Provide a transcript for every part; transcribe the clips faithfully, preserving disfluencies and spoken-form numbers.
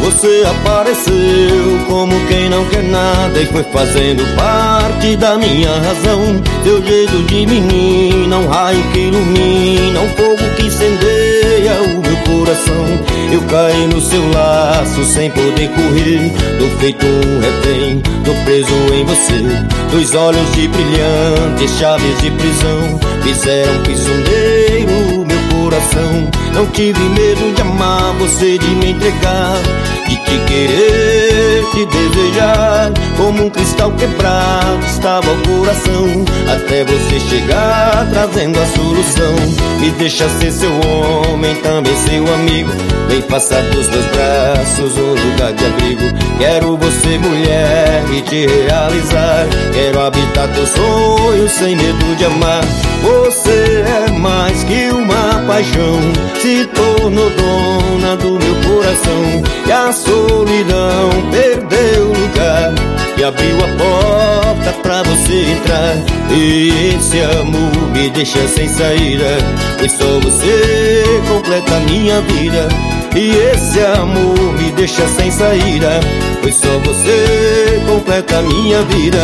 Você apareceu como quem não quer nada e foi fazendo parte da minha razão. Seu jeito de menina, um raio que ilumina, um fogo que incendeia o meu coração. Eu caí no seu laço sem poder correr, tô feito um refém, tô preso em você. Dois olhos de brilhantes, chaves de prisão, fizeram prisioneiro o meu coração. Não tive medo de amar você, de me entregar, de te querer, te desejar. Como um cristal quebrado estava o coração, até você chegar trazendo a solução. Me deixa ser seu homem, também seu amigo. Vem passar dos meus braços um lugar de abrigo. Quero você, mulher, e te realizar. Quero habitar teus sonhos sem medo de amar. Você é mais que uma paixão, se tornou dona do meu coração. E a solidão perdeu lugar e abriu a porta pra você entrar. E esse amor me deixa sem saída, pois só você completa a minha vida. E esse amor me deixa sem saída, pois só você completa a minha vida.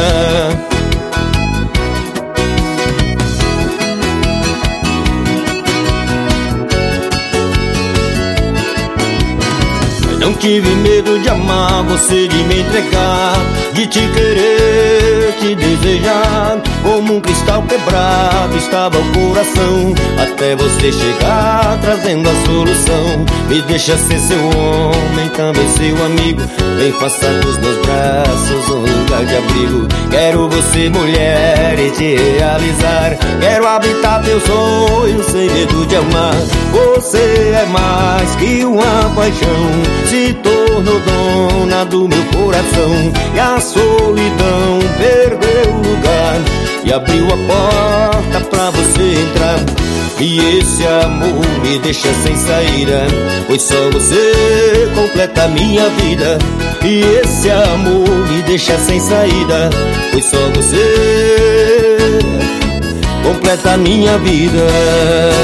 Não tive medo de amar você, de me entregar, de te querer, te desejar. Como um cristal quebrado estava o coração, até você chegar trazendo a solução. Me deixa ser seu homem, também seu amigo. Vem passar dos meus braços um lugar de abrigo. Quero você, mulher, e te realizar. Quero habitar teus sonhos sem medo de amar. Você é mais que uma paixão, se tornou dona do meu coração. E a solidão perdeu lugar e abriu a porta pra você entrar. E esse amor me deixa sem saída, pois só você completa a minha vida. E esse amor me deixa sem saída, pois só você completa a minha vida.